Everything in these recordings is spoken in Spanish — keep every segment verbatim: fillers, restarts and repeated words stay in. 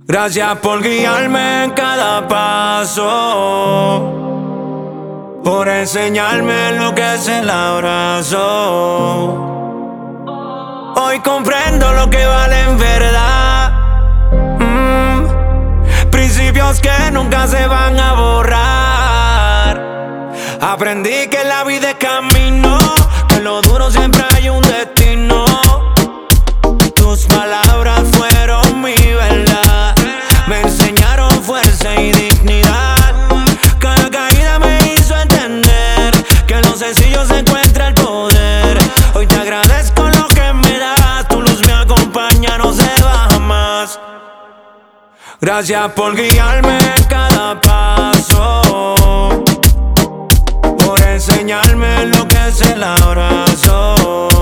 Gracias por guiarme en cada paso, por enseñarme lo que es el abrazo. Hoy comprendo lo que vale en verdad. mm, Principios que nunca se van a borrar. Aprendí que la vida es camino, que en lo duro siempre hay un destino. Tus palabras fueron mi verdad, me enseñaron fuerza y dignidad. Cada caída me hizo entender que en lo sencillo se encuentra el poder. Hoy te agradezco lo que me das, tu luz me acompaña, no se va jamás. Gracias por guiarme en cada paso, por enseñarme lo que es el abrazo.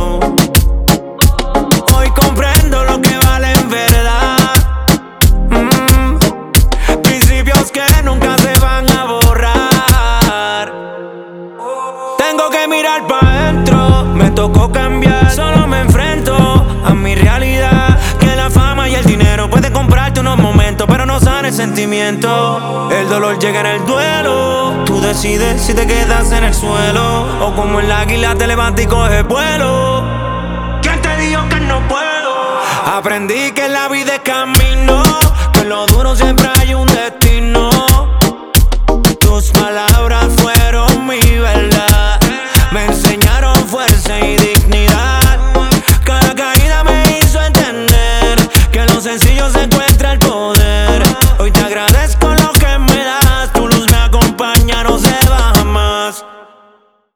Hoy comprendo lo que vale en verdad. mm, Principios que nunca se van a borrar. Tengo que mirar para adentro, me tocó cambiar. Solo me enfrento a mi realidad, que la fama y el dinero pueden comprarte unos momentos, pero no sana el sentimiento. El dolor llega en el duelo, tú decides si te quedas en el suelo o como el águila te levantas y coges vuelo. ¿Quién te dijo que no puedo? Aprendí que la vida es camino, que en lo duro siempre hay un destino.